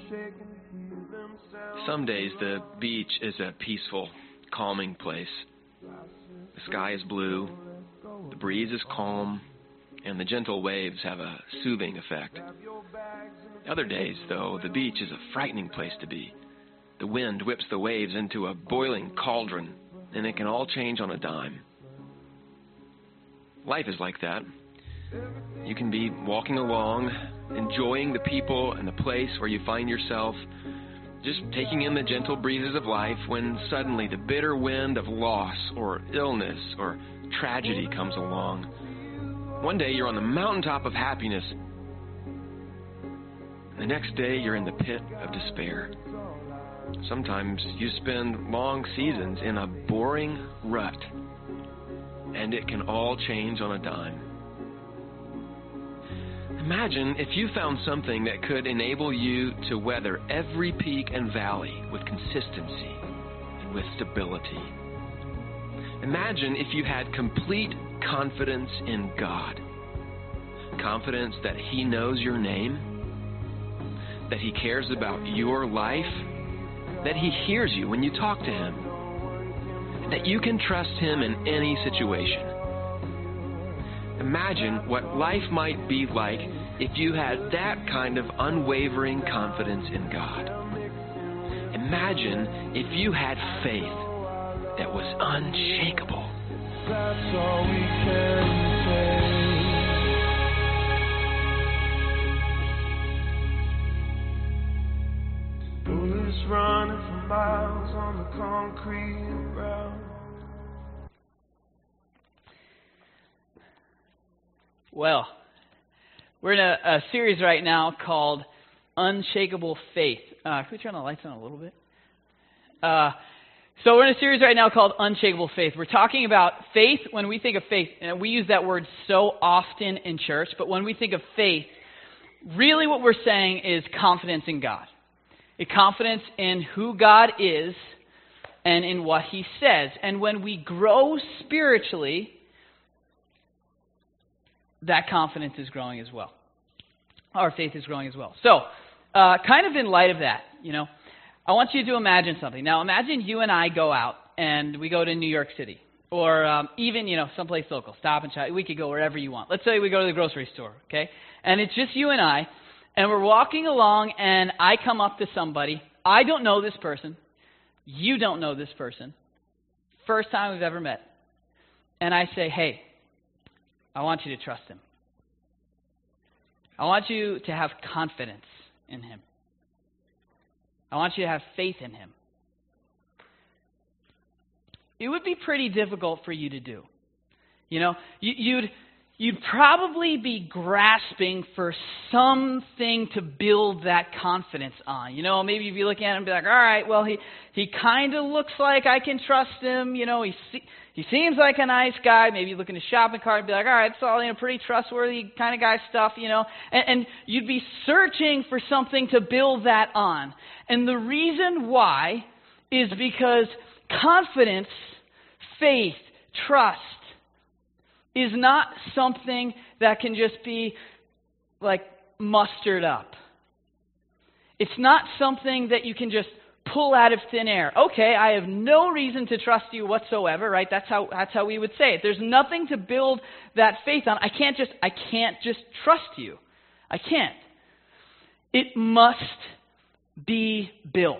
Some days the beach is a peaceful, calming place. The sky is blue, the breeze is calm, and the gentle waves have a soothing effect. Other days, though, the beach is a frightening place to be. The wind whips the waves into a boiling cauldron, and it can all change on a dime. Life is like that. You can be walking along, enjoying the people and the place where you find yourself, just taking in the gentle breezes of life, when suddenly the bitter wind of loss or illness or tragedy comes along. One day you're on the mountaintop of happiness. The next day you're in the pit of despair. Sometimes you spend long seasons in a boring rut, and it can all change on a dime. Imagine if you found something that could enable you to weather every peak and valley with consistency and with stability. Imagine if you had complete confidence in God. Confidence that He knows your name, that He cares about your life, that He hears you when you talk to Him, that you can trust Him in any situation. Imagine what life might be like if you had that kind of unwavering confidence in God. Imagine if you had faith that was unshakable. That's all we can say. Bullets running for miles on the concrete ground. Well, we're in a series right now called Unshakable Faith. Can we turn the lights on a little bit? So we're in a series right now called Unshakable Faith. We're talking about faith. When we think of faith, and we use that word so often in church, but when we think of faith, really what we're saying is confidence in God. A confidence in who God is and in what He says. And when we grow spiritually, that confidence is growing as well. Our faith is growing as well. So, kind of in light of that, I want you to imagine something. Now, imagine you and I go out and we go to New York City, or even, someplace local. Stop and Shop. We could go wherever you want. Let's say we go to the grocery store, okay? And it's just you and I, and we're walking along, and I come up to somebody. I don't know this person. You don't know this person. First time we've ever met. And I say, hey, I want you to trust him. I want you to have confidence in him. I want you to have faith in him. It would be pretty difficult for you to do. You'd probably be grasping for something to build that confidence on. Maybe you'd be looking at him and be like, all right, well, he kind of looks like I can trust him. He seems like a nice guy. Maybe you look in his shopping cart and be like, all right, it's all pretty trustworthy kind of guy stuff, And you'd be searching for something to build that on. And the reason why is because confidence, faith, trust is not something that can just be like mustered up. It's not something that you can just pull out of thin air. Okay, I have no reason to trust you whatsoever, right? That's how we would say it. There's nothing to build that faith on. I can't just trust you. I can't. It must be built.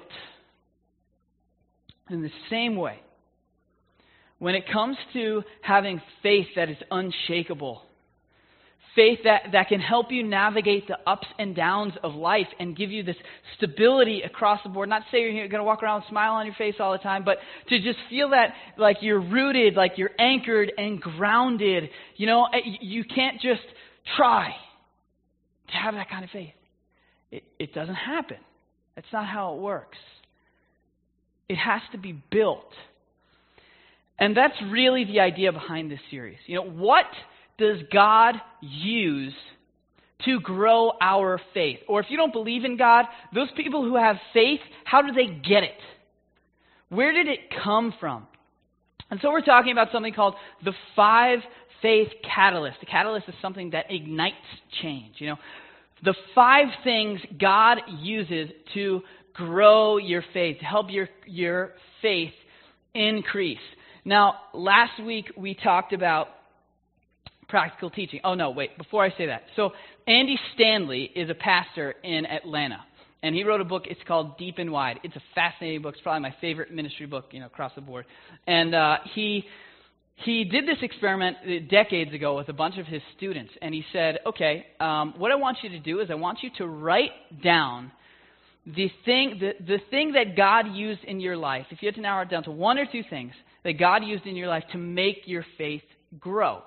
In the same way, when it comes to having faith that is unshakable, faith that can help you navigate the ups and downs of life and give you this stability across the board. Not to say you're going to walk around with a smile on your face all the time, but to just feel that like you're rooted, like you're anchored and grounded. You can't just try to have that kind of faith. It doesn't happen. That's not how it works. It has to be built. And that's really the idea behind this series. What does God use to grow our faith? Or if you don't believe in God, those people who have faith, how do they get it? Where did it come from? And so we're talking about something called the 5 faith catalysts. The catalyst is something that ignites change. The 5 things God uses to grow your faith, to help your faith increase. Now, last week we talked about practical teaching. Oh, no, wait, before I say that. So, Andy Stanley is a pastor in Atlanta, and he wrote a book. It's called Deep and Wide. It's a fascinating book. It's probably my favorite ministry book, across the board. And he did this experiment decades ago with a bunch of his students, and he said, okay, what I want you to do is I want you to write down the thing that God used in your life. If you had to narrow it down to 1 or 2 things that God used in your life to make your faith grow.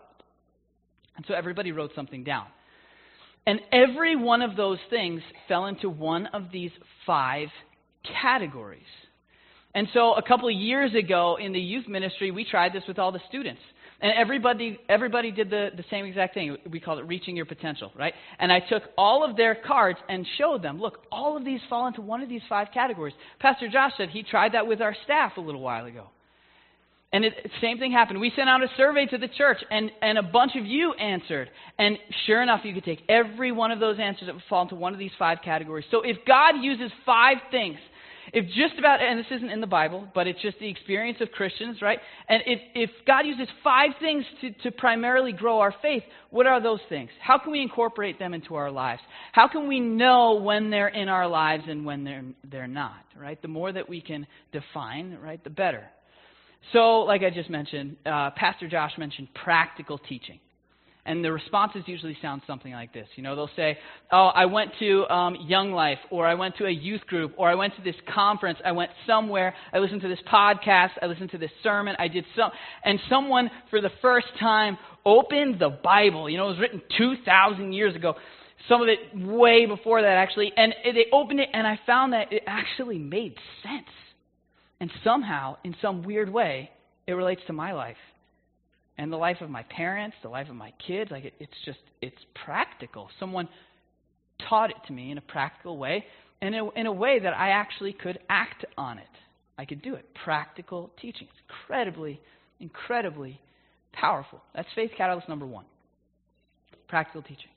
And so everybody wrote something down. And every one of those things fell into one of these 5 categories. And so a couple of years ago in the youth ministry, we tried this with all the students. And everybody did the same exact thing. We called it reaching your potential, right? And I took all of their cards and showed them, look, all of these fall into one of these 5 categories. Pastor Josh said he tried that with our staff a little while ago. And same thing happened. We sent out a survey to the church, and a bunch of you answered. And sure enough, you could take every one of those answers that would fall into one of these 5 categories. So if God uses 5 things, if just about, and this isn't in the Bible, but it's just the experience of Christians, right? And if God uses 5 things to primarily grow our faith, what are those things? How can we incorporate them into our lives? How can we know when they're in our lives and when they're not, right? The more that we can define, right, the better. So, like I just mentioned, Pastor Josh mentioned practical teaching. And the responses usually sound something like this. They'll say, oh, I went to Young Life, or I went to a youth group, or I went to this conference, I went somewhere, I listened to this podcast, I listened to this sermon, and someone for the first time opened the Bible. It was written 2,000 years ago. Some of it way before that, actually. And they opened it, and I found that it actually made sense. And somehow, in some weird way, it relates to my life and the life of my parents, the life of my kids. Like it's practical. Someone taught it to me in a practical way, and in a way that I actually could act on it. I could do it. Practical teaching. It's incredibly, incredibly powerful. That's faith catalyst number 1. Practical teaching.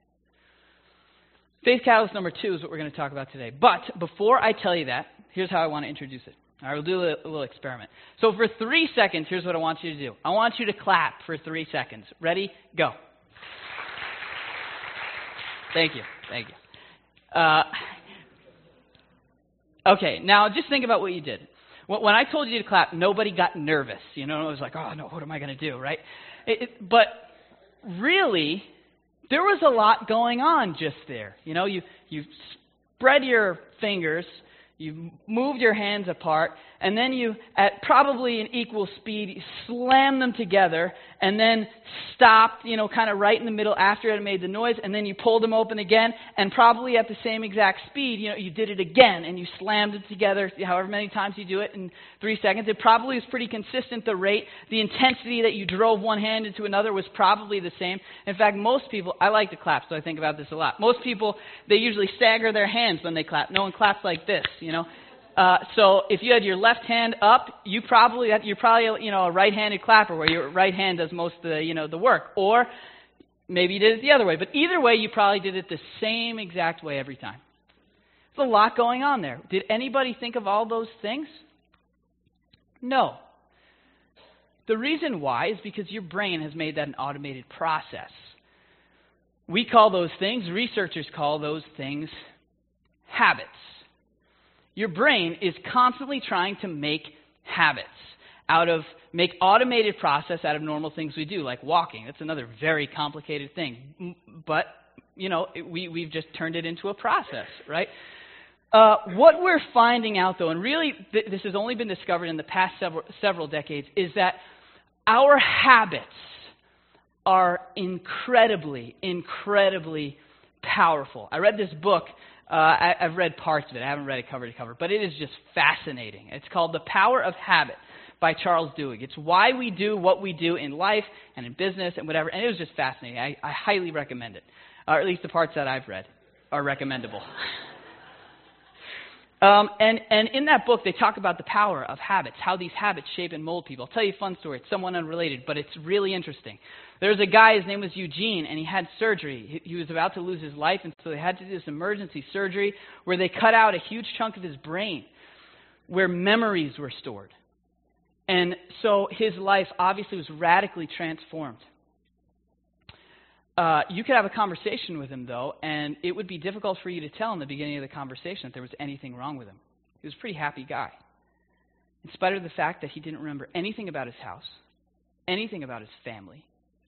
Faith catalyst number 2 is what we're going to talk about today. But before I tell you that, here's how I want to introduce it. All right, we'll do a little experiment. So for 3 seconds, here's what I want you to do. I want you to clap for 3 seconds. Ready? Go. Thank you. Okay, now just think about what you did. When I told you to clap, nobody got nervous. It was like, oh, no, what am I going to do, right? But really, there was a lot going on just there. You spread your fingers, you moved your hands apart, and then you, at probably an equal speed, slammed them together, and then stopped, kind of right in the middle after it had made the noise, and then you pulled them open again, and probably at the same exact speed, you did it again, and you slammed it together however many times you do it in 3 seconds. It probably was pretty consistent, the rate. The intensity that you drove one hand into another was probably the same. In fact, most people, I like to clap, so I think about this a lot. Most people, they usually stagger their hands when they clap. No one claps like this, So if you had your left hand up, you're probably a right-handed clapper where your right hand does most of the work. Or maybe you did it the other way. But either way, you probably did it the same exact way every time. There's a lot going on there. Did anybody think of all those things? No. The reason why is because your brain has made that an automated process. We call those things, researchers call those things habits. Your brain is constantly trying to make habits make automated process out of normal things we do, like walking. That's another very complicated thing. But, we've just turned it into a process, right? What we're finding out, though, and really this has only been discovered in the past several decades, is that our habits are incredibly, incredibly powerful. I read this book. I've read parts of it. I haven't read it cover to cover, but it is just fascinating. It's called The Power of Habit by Charles Duhigg. It's why we do what we do in life and in business and whatever, and it was just fascinating. I highly recommend it, or at least the parts that I've read are recommendable. And in that book, they talk about the power of habits, how these habits shape and mold people. I'll tell you a fun story. It's somewhat unrelated, but it's really interesting. There was a guy, his name was Eugene, and he had surgery. He was about to lose his life, and so they had to do this emergency surgery where they cut out a huge chunk of his brain where memories were stored. And so his life obviously was radically transformed. You could have a conversation with him, though, and it would be difficult for you to tell in the beginning of the conversation that there was anything wrong with him. He was a pretty happy guy. In spite of the fact that he didn't remember anything about his house, anything about his family.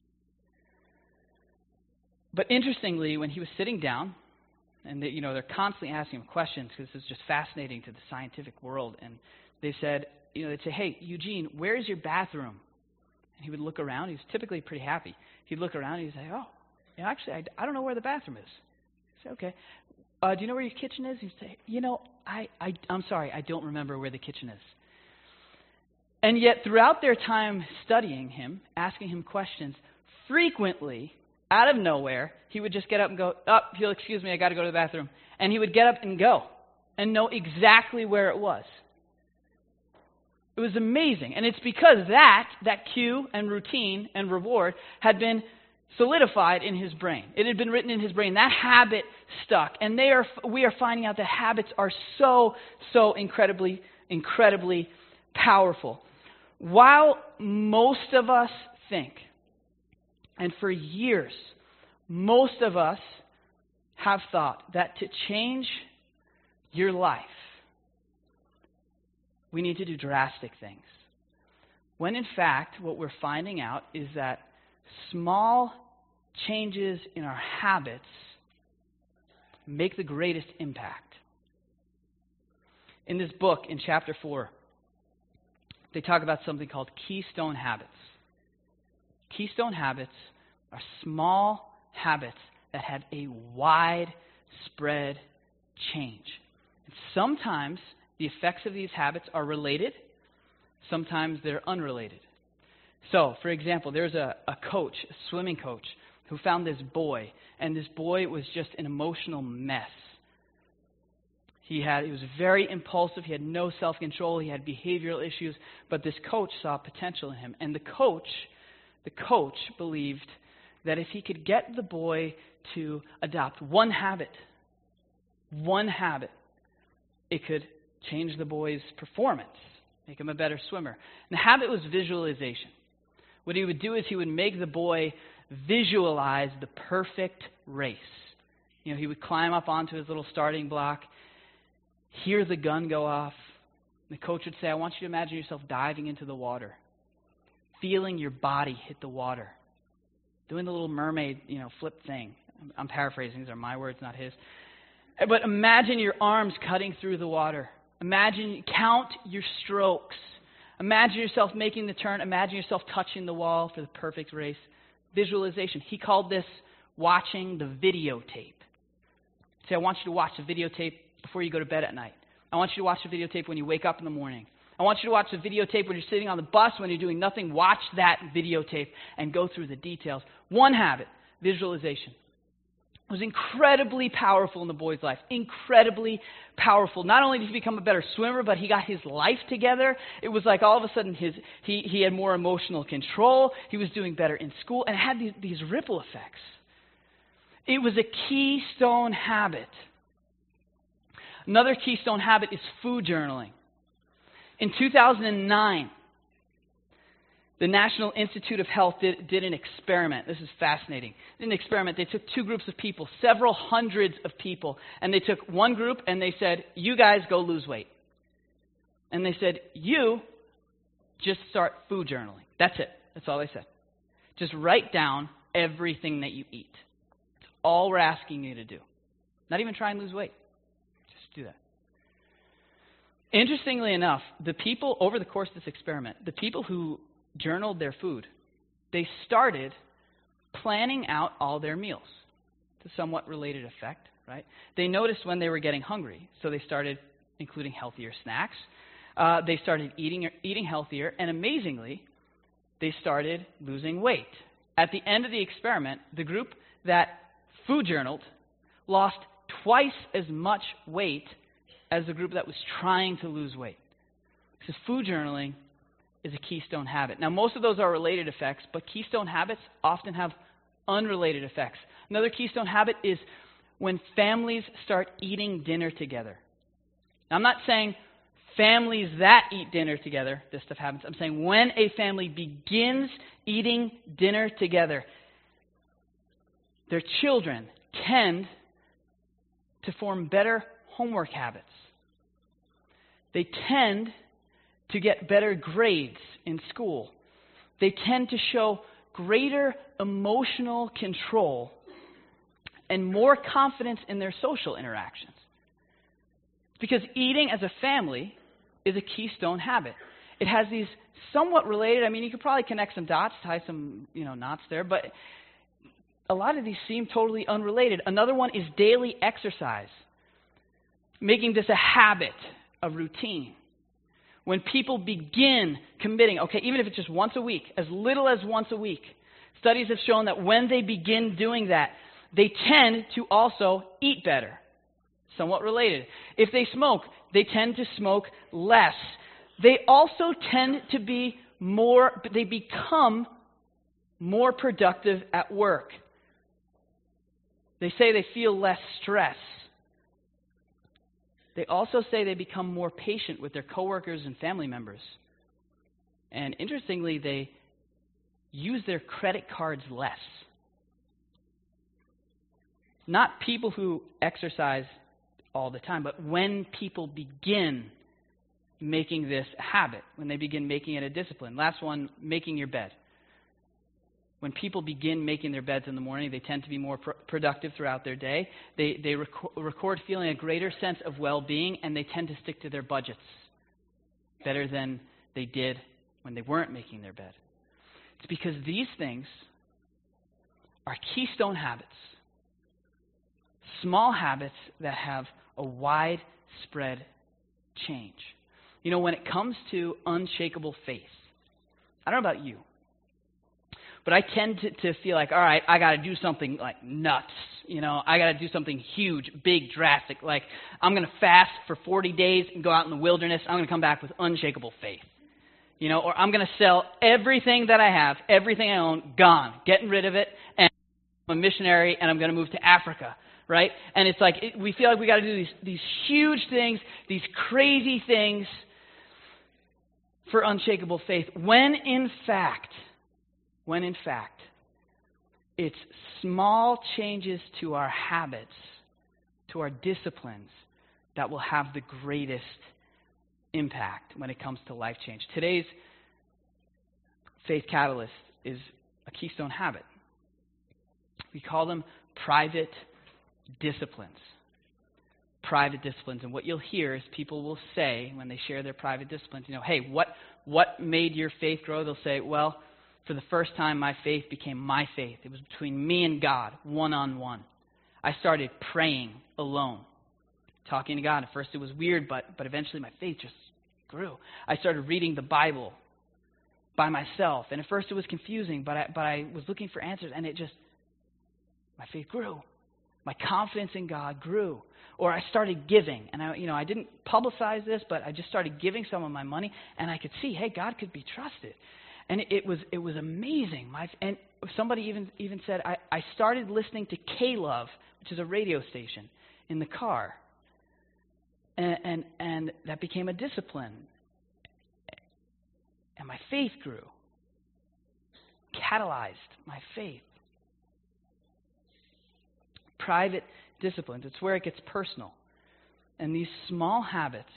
But interestingly, when he was sitting down, and they're constantly asking him questions because this is just fascinating to the scientific world, and they said, they'd say, "Hey, Eugene, where is your bathroom?" And he would look around. He was typically pretty happy. He'd look around and he'd say, "Oh, actually, I don't know where the bathroom is." He'd say, "Okay. Do you know where your kitchen is?" He'd say, I'm sorry, I don't remember where the kitchen is." And yet, throughout their time studying him, asking him questions, frequently, out of nowhere, he would just get up and go, "If you'll excuse me, I got to go to the bathroom." And he would get up and go and know exactly where it was. It was amazing. And it's because that cue and routine and reward had been solidified in his brain. It had been written in his brain. That habit stuck. And we are finding out that habits are so incredibly, incredibly powerful. While most of us think, and for years, most of us have thought that to change your life, we need to do drastic things. When in fact, what we're finding out is that small changes in our habits make the greatest impact. In this book, in chapter 4, they talk about something called keystone habits. Keystone habits are small habits that have a widespread change. And sometimes the effects of these habits are related. Sometimes they're unrelated. So, for example, there's a coach, a swimming coach, who found this boy, and this boy was just an emotional mess. He was very impulsive. He had no self-control. He had behavioral issues. But this coach saw potential in him. And the coach believed that if he could get the boy to adopt one habit, it could change the boy's performance, make him a better swimmer. And the habit was visualization. What he would do is he would make the boy visualize the perfect race. He would climb up onto his little starting block, hear the gun go off. The coach would say, "I want you to imagine yourself diving into the water, feeling your body hit the water, doing the little mermaid, flip thing." I'm paraphrasing. These are my words, not his. But imagine your arms cutting through the water. Count your strokes. Imagine yourself making the turn. Imagine yourself touching the wall for the perfect race. Visualization. He called this watching the videotape. He'd say, "I want you to watch the videotape before you go to bed at night. I want you to watch the videotape when you wake up in the morning. I want you to watch the videotape when you're sitting on the bus, when you're doing nothing. Watch that videotape and go through the details." One habit, visualization. It was incredibly powerful in the boy's life. Incredibly powerful. Not only did he become a better swimmer, but he got his life together. It was like all of a sudden he had more emotional control. He was doing better in school, and it had these ripple effects. It was a keystone habit. Another keystone habit is food journaling. In 2009, the National Institute of Health did an experiment. This is fascinating. In an experiment, they took two groups of people, several hundreds of people, and they took one group and they said, "You guys go lose weight." And they said, "You just start food journaling." That's it. That's all they said. Just write down everything that you eat. That's all we're asking you to do. Not even try and lose weight. Just do that. Interestingly enough, the people, over the course of this experiment, the people who journaled their food, they started planning out all their meals. It's a somewhat related effect, right? They noticed when they were getting hungry, so they started including healthier snacks. They started eating healthier, and amazingly, they started losing weight. At the end of the experiment, the group that food journaled lost twice as much weight as the group that was trying to lose weight. Because food journaling is a keystone habit. Now, most of those are related effects, but keystone habits often have unrelated effects. Another keystone habit is when families start eating dinner together. Now, I'm not saying families that eat dinner together, this stuff happens. I'm saying when a family begins eating dinner together, their children tend to form better homework habits. They tend to get better grades in school. They tend to show greater emotional control and more confidence in their social interactions. Because eating as a family is a keystone habit. It has these somewhat related, you could probably connect some dots, tie some, knots there, but a lot of these seem totally unrelated. Another one is daily exercise, making this a habit, a routine. When people begin committing, even if it's just once a week, as little as once a week, studies have shown that when they begin doing that, they tend to also eat better. Somewhat related. If they smoke, they tend to smoke less. They also tend to they become more productive at work. They say they feel less stress. They also say they become more patient with their coworkers and family members. And interestingly, they use their credit cards less. Not people who exercise all the time, but when people begin making this a habit, when they begin making it a discipline. Last one, making your bed. When people begin making their beds in the morning, they tend to be more productive throughout their day. They record feeling a greater sense of well-being, and they tend to stick to their budgets better than they did when they weren't making their bed. It's because these things are keystone habits, small habits that have a widespread change. When it comes to unshakable faith, I don't know about you, but I tend to feel like, all right, I got to do something like nuts. I got to do something huge, big, drastic. Like, I'm going to fast for 40 days and go out in the wilderness. I'm going to come back with unshakable faith. Or I'm going to sell everything that I have, everything I own, gone, getting rid of it, and I'm a missionary, and I'm going to move to Africa, right? And it's like, we feel like we got to do these huge things, these crazy things for unshakable faith, when in fact, it's small changes to our habits, to our disciplines, that will have the greatest impact when it comes to life change. Today's faith catalyst is a keystone habit. We call them private disciplines. Private disciplines. And what you'll hear is people will say, when they share their private disciplines, hey, what made your faith grow? They'll say, well, for the first time, my faith became my faith. It was between me and God, one-on-one. I started praying alone, talking to God. At first it was weird, but eventually my faith just grew. I started reading the Bible by myself. And at first it was confusing, but I was looking for answers, and my faith grew. My confidence in God grew. Or I started giving, and I didn't publicize this, but I just started giving some of my money, and I could see, hey, God could be trusted. And it was amazing. And somebody even said, I started listening to K-Love, which is a radio station, in the car. And that became a discipline. And my faith grew. Catalyzed my faith. Private disciplines. It's where it gets personal. And these small habits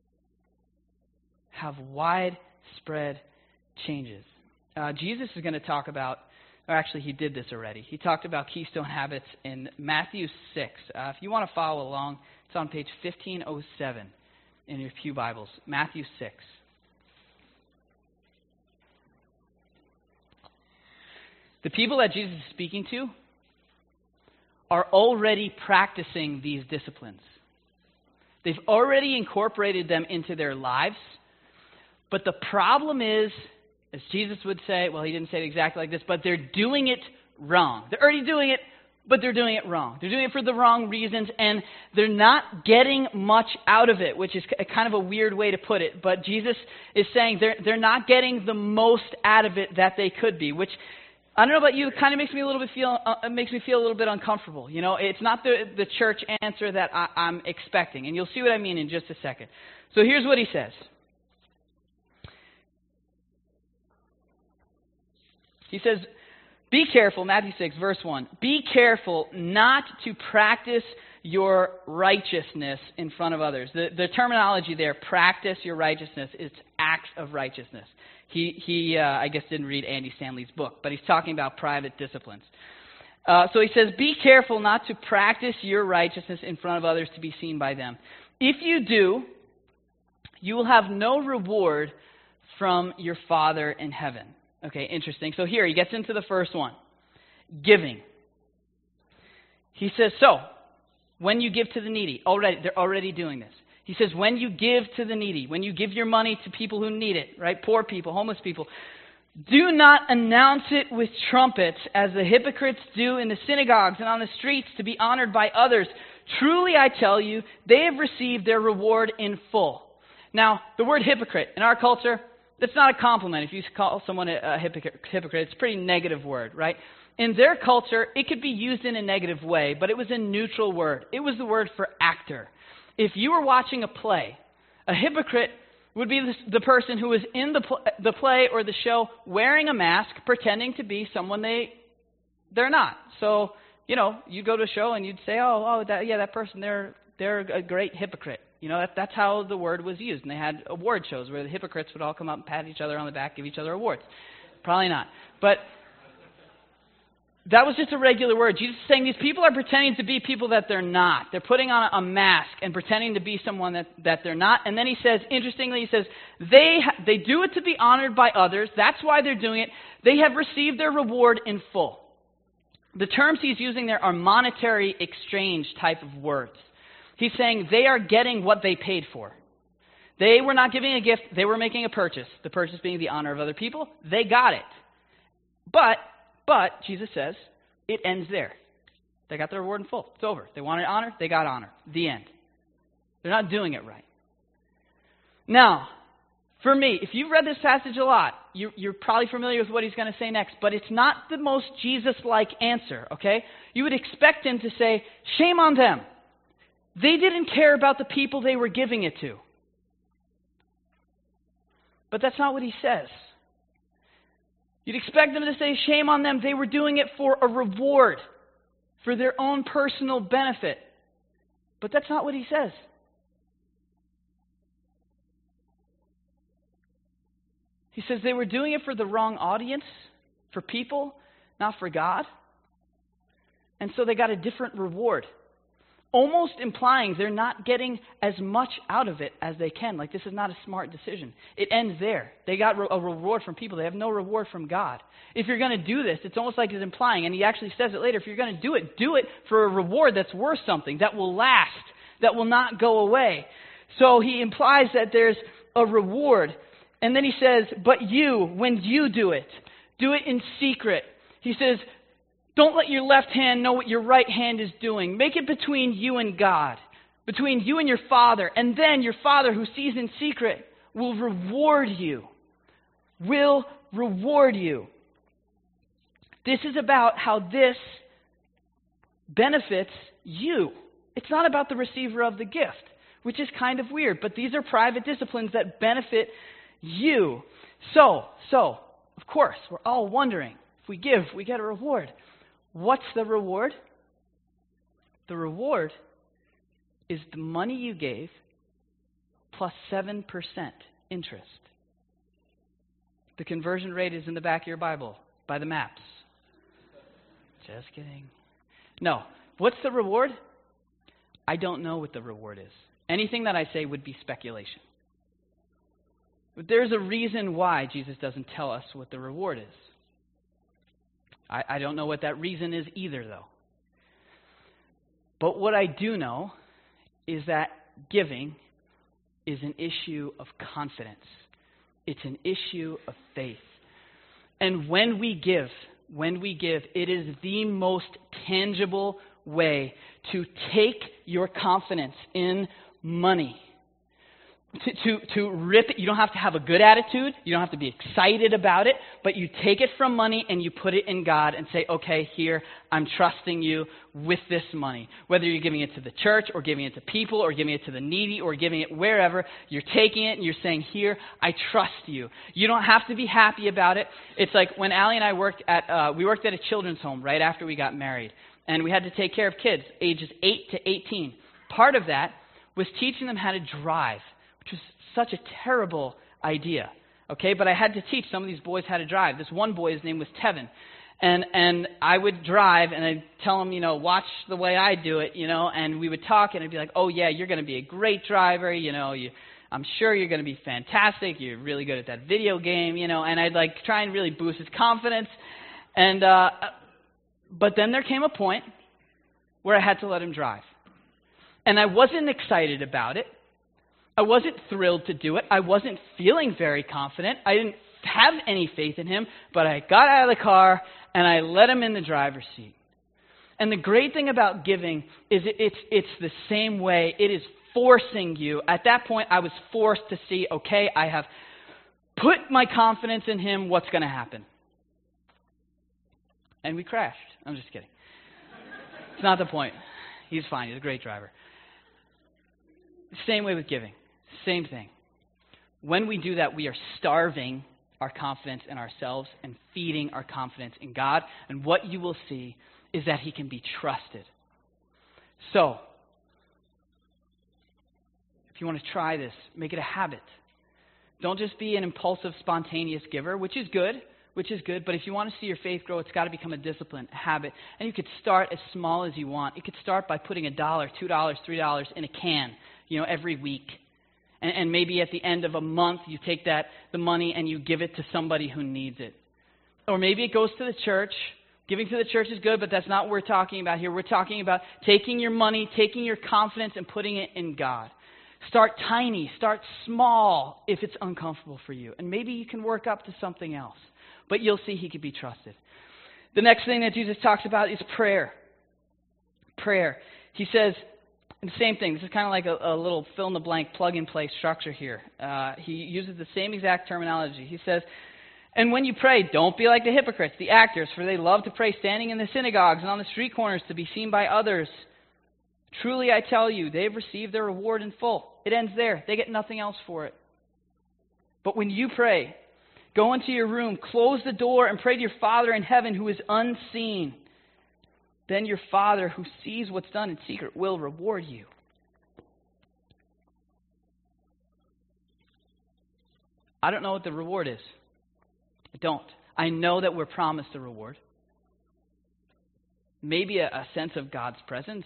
have widespread changes. Jesus is going to talk about, or actually he did this already. He talked about keystone habits in Matthew 6. If you want to follow along, it's on page 1507 in your pew Bibles. Matthew 6. The people that Jesus is speaking to are already practicing these disciplines. They've already incorporated them into their lives. But the problem is, as Jesus would say, well, he didn't say it exactly like this, but they're doing it wrong. They're already doing it but they're doing it wrong. They're doing it for the wrong reasons, and they're not getting much out of it, which is kind of a weird way to put it. But Jesus is saying they're not getting the most out of it that they could be, which, I don't know about you, it kind of makes me feel a little bit uncomfortable. You know, it's not the church answer that I'm expecting, and you'll see what I mean in just a second. So here's what he says. He says, be careful, Matthew 6, verse 1. Be careful not to practice your righteousness in front of others. The terminology there, practice your righteousness, is acts of righteousness. He I guess, didn't read Andy Stanley's book, but he's talking about private disciplines. So he says, be careful not to practice your righteousness in front of others to be seen by them. If you do, you will have no reward from your Father in heaven. Okay, interesting. So here he gets into the first one, giving. He says, so, when you give to the needy, they're already doing this. He says, when you give to the needy, when you give your money to people who need it, right, poor people, homeless people, do not announce it with trumpets as the hypocrites do in the synagogues and on the streets to be honored by others. Truly, I tell you, they have received their reward in full. Now, the word hypocrite, in our culture, that's not a compliment. If you call someone a hypocrite, it's a pretty negative word, right? In their culture, it could be used in a negative way, but it was a neutral word. It was the word for actor. If you were watching a play, a hypocrite would be the person who was in the play or the show wearing a mask, pretending to be someone they're not. So, you know, you go to a show and you'd say, that person, they're a great hypocrite. You know, that's how the word was used. And they had award shows where the hypocrites would all come up and pat each other on the back, give each other awards. Probably not. But that was just a regular word. Jesus is saying these people are pretending to be people that they're not. They're putting on a mask and pretending to be someone that they're not. And then he says, interestingly, he says, they do it to be honored by others. That's why they're doing it. They have received their reward in full. The terms he's using there are monetary exchange type of words. He's saying they are getting what they paid for. They were not giving a gift. They were making a purchase. The purchase being the honor of other people. They got it. But, Jesus says, it ends there. They got their reward in full. It's over. They wanted honor. They got honor. The end. They're not doing it right. Now, for me, if you've read this passage a lot, you're probably familiar with what he's going to say next, but it's not the most Jesus-like answer, okay? You would expect him to say, shame on them. They didn't care about the people they were giving it to. But that's not what he says. You'd expect them to say, shame on them. They were doing it for a reward, for their own personal benefit. But that's not what he says. He says they were doing it for the wrong audience, for people, not for God. And so they got a different reward. Almost implying they're not getting as much out of it as they can. Like, this is not a smart decision. It ends there. They got a reward from people. They have no reward from God. If you're going to do this, it's almost like it's implying, and he actually says it later, if you're going to do it for a reward that's worth something, that will last, that will not go away. So he implies that there's a reward. And then he says, but you, when you do it in secret. He says, don't let your left hand know what your right hand is doing. Make it between you and God, between you and your Father. And then your Father who sees in secret will reward you. Will reward you. This is about how this benefits you. It's not about the receiver of the gift, which is kind of weird. But these are private disciplines that benefit you. So, of course, we're all wondering, if we give, we get a reward. What's the reward? The reward is the money you gave plus 7% interest. The conversion rate is in the back of your Bible by the maps. Just kidding. No. What's the reward? I don't know what the reward is. Anything that I say would be speculation. But there's a reason why Jesus doesn't tell us what the reward is. I don't know what that reason is either, though. But what I do know is that giving is an issue of confidence. It's an issue of faith. And when we give, when we give, it is the most tangible way to take your confidence in money. To rip it. You don't have to have a good attitude. You don't have to be excited about it. But you take it from money and you put it in God and say, okay, here, I'm trusting you with this money. Whether you're giving it to the church or giving it to people or giving it to the needy or giving it wherever, you're taking it and you're saying, here, I trust you. You don't have to be happy about it. It's like when Allie and I worked at a children's home right after we got married. And we had to take care of kids ages 8 to 18. Part of that was teaching them how to drive, which was such a terrible idea, okay? But I had to teach some of these boys how to drive. This one boy, his name was Tevin. And I would drive, and I'd tell him, watch the way I do it, and we would talk, and I'd be like, oh, yeah, you're going to be a great driver, I'm sure you're going to be fantastic. You're really good at that video game, and I'd try and really boost his confidence. And but then there came a point where I had to let him drive. And I wasn't excited about it. I wasn't thrilled to do it. I wasn't feeling very confident. I didn't have any faith in him, but I got out of the car and I let him in the driver's seat. And the great thing about giving is it's the same way. It is forcing you. At that point, I was forced to see, okay, I have put my confidence in him. What's going to happen? And we crashed. I'm just kidding. It's not the point. He's fine. He's a great driver. Same way with giving. Same thing. When we do that, we are starving our confidence in ourselves and feeding our confidence in God. And what you will see is that He can be trusted. So, if you want to try this, make it a habit. Don't just be an impulsive, spontaneous giver, which is good, but if you want to see your faith grow, it's got to become a discipline, a habit. And you could start as small as you want. You could start by putting $1, $2, $3 in a can, every week. And maybe at the end of a month, you take the money and you give it to somebody who needs it. Or maybe it goes to the church. Giving to the church is good, but that's not what we're talking about here. We're talking about taking your money, taking your confidence, and putting it in God. Start tiny. Start small if it's uncomfortable for you. And maybe you can work up to something else. But you'll see He can be trusted. The next thing that Jesus talks about is prayer. Prayer. He says, and the same thing. This is kind of like a little fill-in-the-blank, plug-and-play structure here. He uses the same exact terminology. He says, and when you pray, don't be like the hypocrites, the actors, for they love to pray standing in the synagogues and on the street corners to be seen by others. Truly, I tell you, they've received their reward in full. It ends there. They get nothing else for it. But when you pray, go into your room, close the door, and pray to your Father in heaven who is unseen. Then your Father who sees what's done in secret will reward you. I don't know what the reward is. I don't. I know that we're promised a reward. Maybe a sense of God's presence.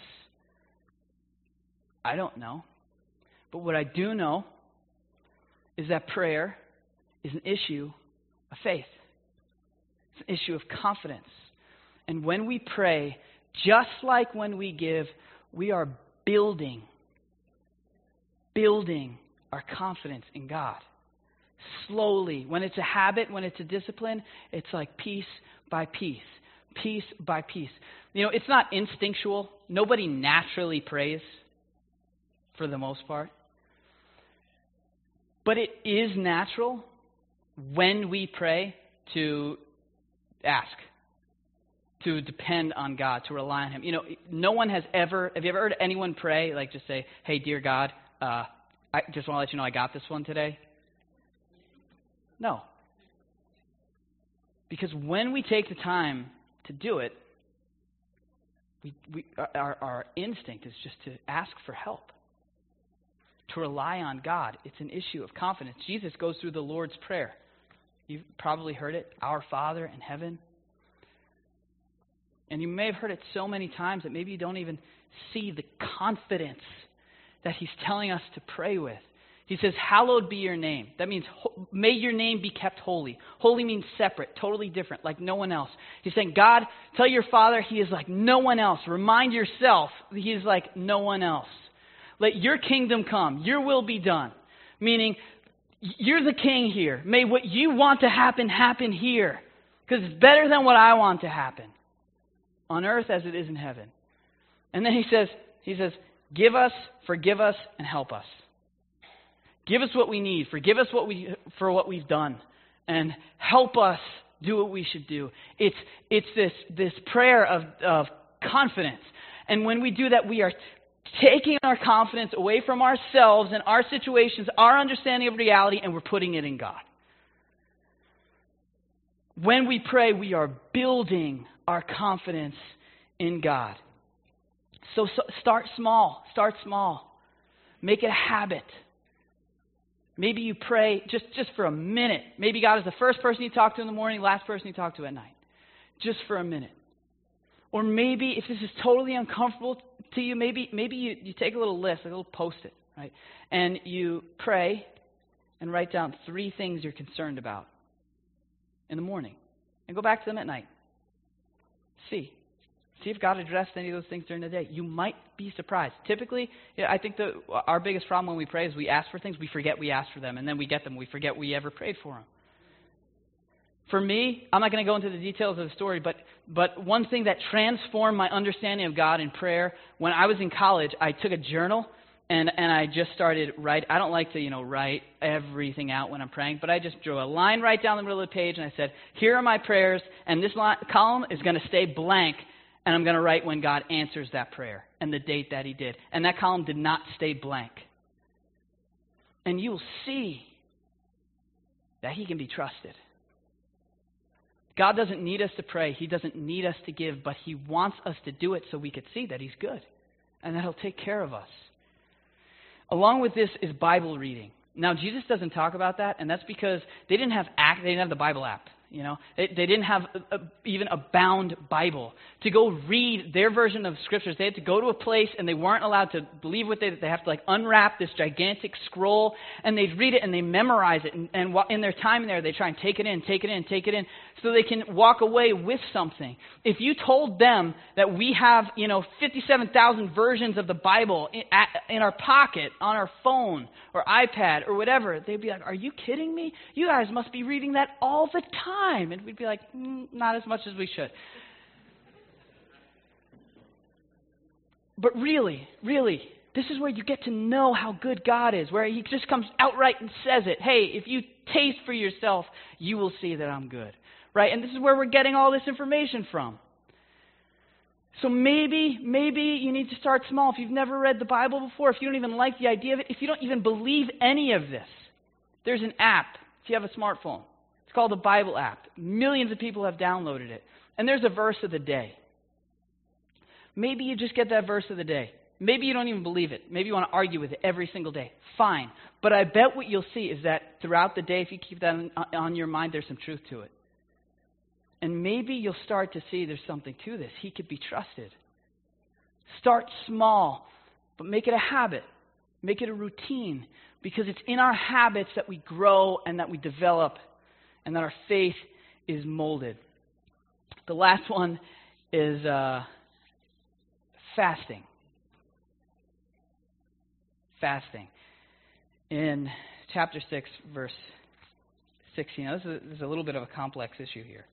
I don't know. But what I do know is that prayer is an issue of faith. It's an issue of confidence. And when we pray, just like when we give, we are building our confidence in God. Slowly. When it's a habit, when it's a discipline, it's like piece by piece. Piece by piece. It's not instinctual. Nobody naturally prays for the most part. But it is natural when we pray to ask, to depend on God, to rely on Him. No one has ever, have you ever heard anyone pray, just say, hey, dear God, I just want to let you know I got this one today? No. Because when we take the time to do it, our instinct is just to ask for help, to rely on God. It's an issue of confidence. Jesus goes through the Lord's Prayer. You've probably heard it, Our Father in heaven. And you may have heard it so many times that maybe you don't even see the confidence that He's telling us to pray with. He says, hallowed be your name. That means, may your name be kept holy. Holy means separate, totally different, like no one else. He's saying, God, tell your Father He is like no one else. Remind yourself He is like no one else. Let your kingdom come. Your will be done. Meaning, you're the king here. May what you want to happen, happen here. Because it's better than what I want to happen on earth as it is in heaven. And then he says, give us, forgive us, and help us. Give us what we need. Forgive us for what we've done. And help us do what we should do. It's this prayer of confidence. And when we do that, we are taking our confidence away from ourselves and our situations, our understanding of reality, and we're putting it in God. When we pray, we are building our confidence in God. So start small. Start small. Make it a habit. Maybe you pray just for a minute. Maybe God is the first person you talk to in the morning, last person you talk to at night. Just for a minute. Or maybe if this is totally uncomfortable to you, maybe you take a little list, a little Post-it, right? And you pray and write down 3 things you're concerned about in the morning. And go back to them at night. See if God addressed any of those things during the day. You might be surprised. Typically, I think our biggest problem when we pray is we ask for things, we forget we asked for them, and then we get them, we forget we ever prayed for them. For me, I'm not going to go into the details of the story, but one thing that transformed my understanding of God in prayer, when I was in college, I took a journal and I just started write. I don't like to, write everything out when I'm praying, but I just drew a line right down the middle of the page and I said, here are my prayers, and this column is going to stay blank, and I'm going to write when God answers that prayer and the date that he did. And that column did not stay blank. And you will see that he can be trusted. God doesn't need us to pray. He doesn't need us to give, but he wants us to do it so we could see that he's good and that he'll take care of us. Along with this is Bible reading. Now, Jesus doesn't talk about that, and that's because they didn't have the Bible app. They didn't have even a bound Bible. To go read their version of Scriptures, they had to go to a place, and they weren't allowed to believe what they have to unwrap this gigantic scroll, and they'd read it and they memorize it. And in their time there, they try and take it in, so they can walk away with something. If you told them that we have 57,000 versions of the Bible in our pocket, on our phone or iPad or whatever, they'd be like, "Are you kidding me? You guys must be reading that all the time." And we'd be like, "Not as much as we should." But really, this is where you get to know how good God is, where he just comes outright and says it. Hey, if you taste for yourself, you will see that I'm good. Right? And this is where we're getting all this information from. So maybe you need to start small. If you've never read the Bible before, if you don't even like the idea of it, if you don't even believe any of this, there's an app if you have a smartphone. It's called the Bible app. Millions of people have downloaded it. And there's a verse of the day. Maybe you just get that verse of the day. Maybe you don't even believe it. Maybe you want to argue with it every single day. Fine. But I bet what you'll see is that throughout the day, if you keep that on your mind, there's some truth to it. And maybe you'll start to see there's something to this. He could be trusted. Start small, but make it a habit. Make it a routine. Because it's in our habits that we grow and that we develop and that our faith is molded. The last one is fasting. Fasting. In chapter 6, verse 16. Now, this is a little bit of a complex issue here.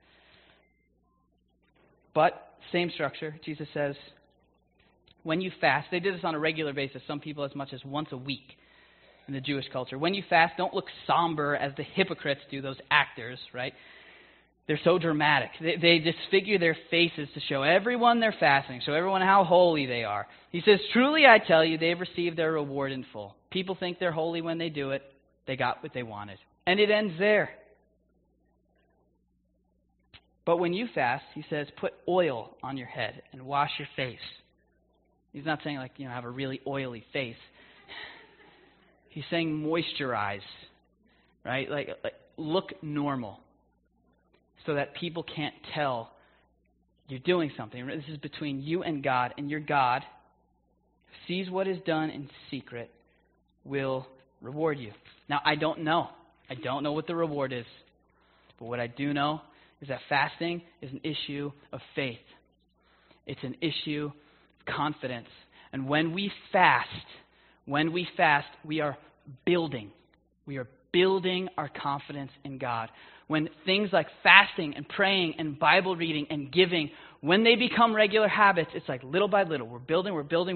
But, same structure. Jesus says, when you fast, they did this on a regular basis, some people as much as once a week in the Jewish culture. When you fast, don't look somber as the hypocrites do, those actors, right? They're so dramatic. They disfigure their faces to show everyone they're fasting, show everyone how holy they are. He says, truly I tell you, they've received their reward in full. People think they're holy when they do it. They got what they wanted. And it ends there. But when you fast, he says, put oil on your head and wash your face. He's not saying have a really oily face. He's saying moisturize, right? Like look normal so that people can't tell you're doing something. This is between you and God, and your God, who sees what is done in secret, will reward you. Now, I don't know. I don't know what the reward is. But what I do know is that fasting is an issue of faith. It's an issue of confidence. And when we fast, we are building. We are building our confidence in God. When things like fasting and praying and Bible reading and giving, when they become regular habits, it's like little by little, we're building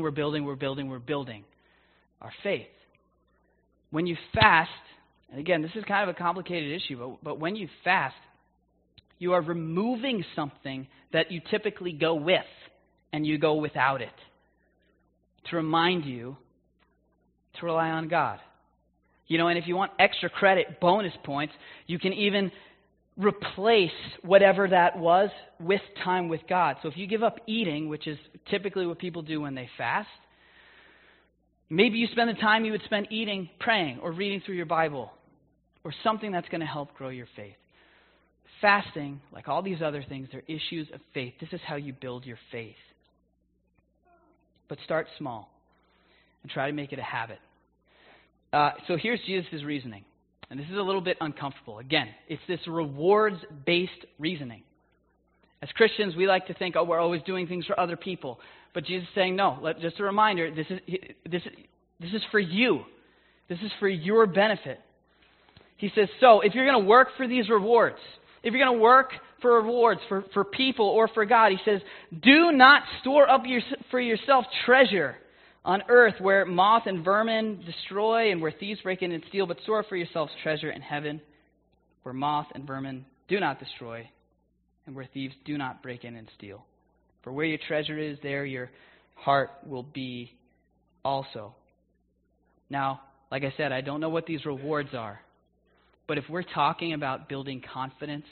our faith. When you fast, and again, this is kind of a complicated issue, but when you fast, you are removing something that you typically go with, and you go without it, to remind you to rely on God. And if you want extra credit, bonus points, you can even replace whatever that was with time with God. So if you give up eating, which is typically what people do when they fast, maybe you spend the time you would spend eating, praying, or reading through your Bible, or something that's going to help grow your faith. Fasting, like all these other things, they're issues of faith. This is how you build your faith. But start small and try to make it a habit. So here's Jesus' reasoning. And this is a little bit uncomfortable. Again, it's this rewards-based reasoning. As Christians, we like to think, we're always doing things for other people. But Jesus is saying, no, just a reminder, this is for you. This is for your benefit. He says, so if you're going to work for these rewards, if you're going to work for rewards for people or for God, he says, do not store up for yourself treasure on earth where moth and vermin destroy and where thieves break in and steal, but store for yourselves treasure in heaven where moth and vermin do not destroy and where thieves do not break in and steal. For where your treasure is, there your heart will be also. Now, like I said, I don't know what these rewards are, but if we're talking about building confidence,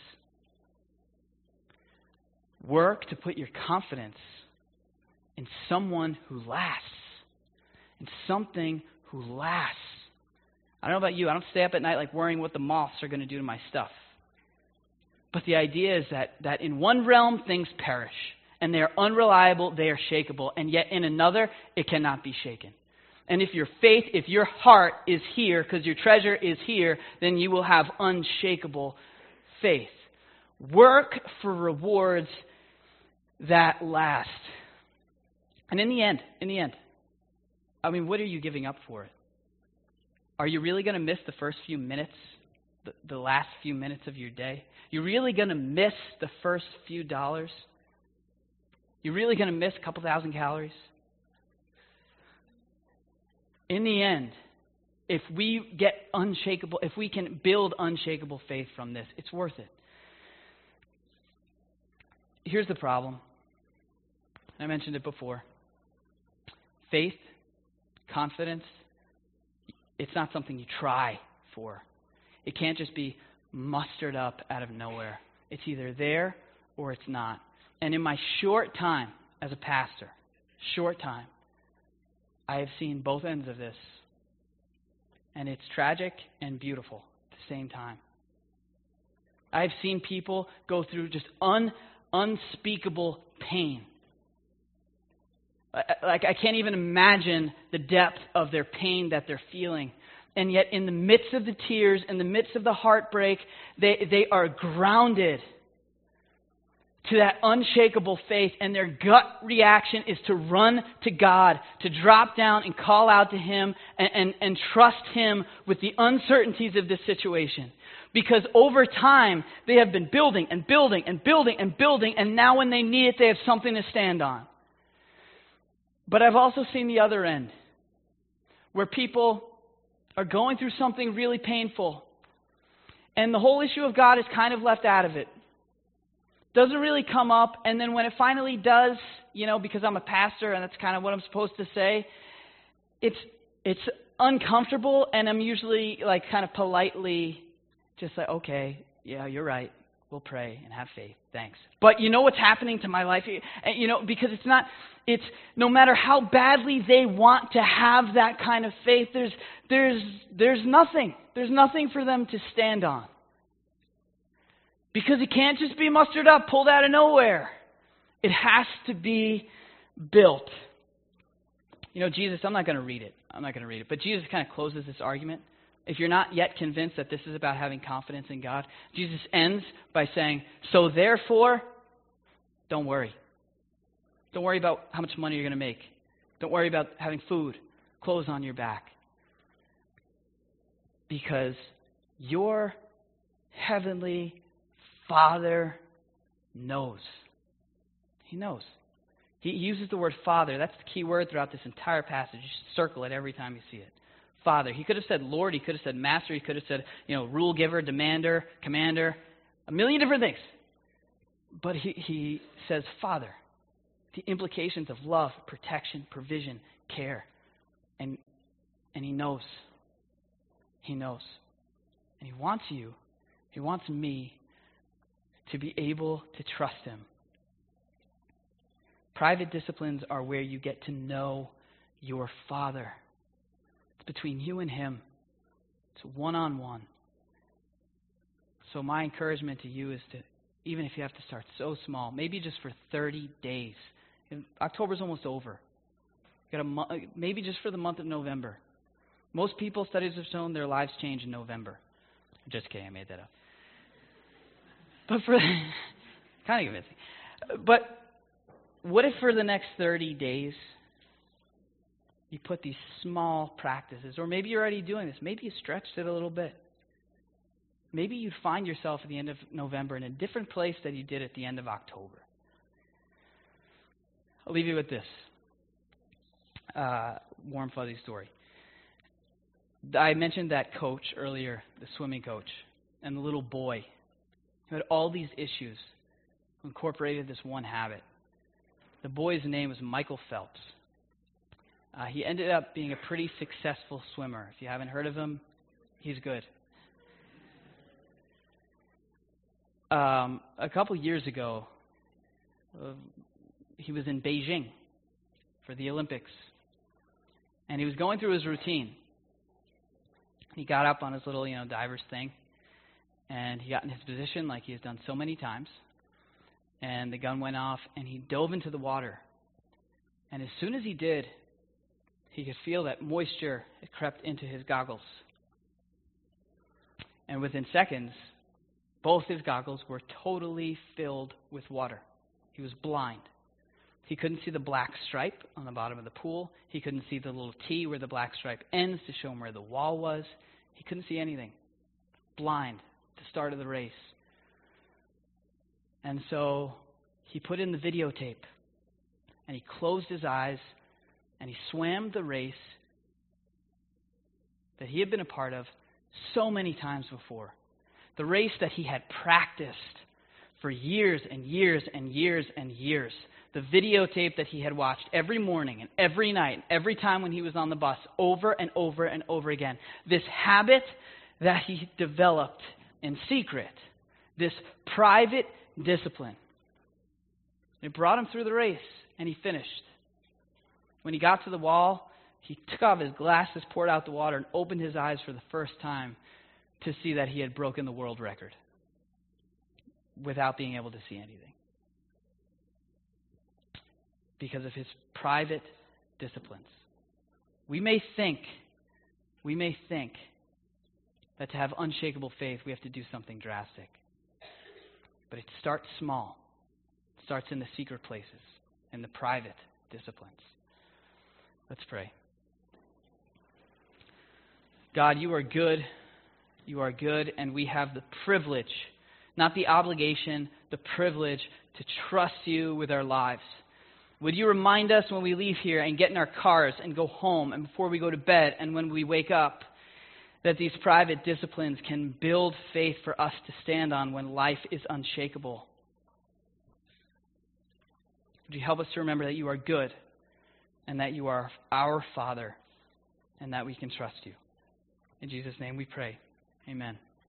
work to put your confidence in someone who lasts. In something who lasts. I don't know about you. I don't stay up at night like worrying what the moths are going to do to my stuff. But the idea is that in one realm, things perish. And they are unreliable, they are shakeable. And yet in another, it cannot be shaken. And if your faith, if your heart is here, because your treasure is here, then you will have unshakable faith. Work for rewards that last. And in the end, what are you giving up for it? Are you really going to miss the first few minutes, the last few minutes of your day? You're really going to miss the first few dollars? You're really going to miss a couple thousand calories? In the end, if we can build unshakable faith from this, it's worth it. Here's the problem. I mentioned it before. Faith, confidence, it's not something you try for. It can't just be mustered up out of nowhere. It's either there or it's not. And in my short time as a pastor, I have seen both ends of this. And it's tragic and beautiful at the same time. I've seen people go through just unspeakable pain. I can't even imagine the depth of their pain that they're feeling. And yet in the midst of the tears, in the midst of the heartbreak, they are grounded to that unshakable faith, and their gut reaction is to run to God, to drop down and call out to Him and trust Him with the uncertainties of this situation. Because over time, they have been building, and now when they need it, they have something to stand on. But I've also seen the other end, where people are going through something really painful, and the whole issue of God is kind of left out of it. Doesn't really come up, and then when it finally does, because I'm a pastor and that's kind of what I'm supposed to say, it's uncomfortable, and I'm usually like kind of politely just like, okay, yeah, you're right. We'll pray and have faith. Thanks. But you know what's happening to my life? Because it's no matter how badly they want to have that kind of faith, there's nothing. There's nothing for them to stand on. Because it can't just be mustered up, pulled out of nowhere. It has to be built. Jesus, I'm not going to read it. But Jesus kind of closes this argument. If you're not yet convinced that this is about having confidence in God, Jesus ends by saying, so therefore, don't worry. Don't worry about how much money you're going to make. Don't worry about having food, clothes on your back. Because Your heavenly Father knows. He knows. He uses the word Father. That's the key word throughout this entire passage. You should circle it every time you see it. Father. He could have said Lord. He could have said Master. He could have said, rule giver, demander, commander, a million different things. But he says Father. The implications of love, protection, provision, care. And he knows. He knows. And he wants you, he wants me to be able to trust him. Private disciplines are where you get to know your Father. It's between you and him. It's one-on-one. So my encouragement to you is to, even if you have to start so small, maybe just for 30 days. October's almost over. You got maybe just for the month of November. Most people, studies have shown, their lives change in November. Just kidding, I made that up. But for kind of convincing. But what if for the next 30 days you put these small practices, or maybe you're already doing this, maybe you stretched it a little bit. Maybe you find yourself at the end of November in a different place than you did at the end of October. I'll leave you with this warm, fuzzy story. I mentioned that coach earlier, the swimming coach, and the little boy who had all these issues, who incorporated this one habit. The boy's name was Michael Phelps. He ended up being a pretty successful swimmer. If you haven't heard of him, he's good. A couple years ago, he was in Beijing for the Olympics, and he was going through his routine. He got up on his little, diver's thing, and he got in his position like he has done so many times, and the gun went off, and he dove into the water. And as soon as he did, he could feel that moisture had crept into his goggles. And within seconds, both his goggles were totally filled with water. He was blind. He couldn't see the black stripe on the bottom of the pool. He couldn't see the little T where the black stripe ends to show him where the wall was. He couldn't see anything. Blind at the start of the race. And so he put in the videotape, and he closed his eyes, and he swam the race that he had been a part of so many times before. The race that he had practiced for years and years and years and years. The videotape that he had watched every morning and every night, and every time when he was on the bus, over and over and over again. This habit that he developed in secret, this private discipline. It brought him through the race, and he finished. When he got to the wall, he took off his glasses, poured out the water, and opened his eyes for the first time to see that he had broken the world record without being able to see anything. Because of his private disciplines. We may think that to have unshakable faith, we have to do something drastic. But it starts small. It starts in the secret places, in the private disciplines. Let's pray. God, you are good. You are good, and we have the privilege, not the obligation, the privilege to trust you with our lives. Would you remind us when we leave here and get in our cars and go home and before we go to bed and when we wake up that these private disciplines can build faith for us to stand on when life is unshakable. Would you help us to remember that you are good and that you are our Father and that we can trust you. In Jesus' name we pray. Amen.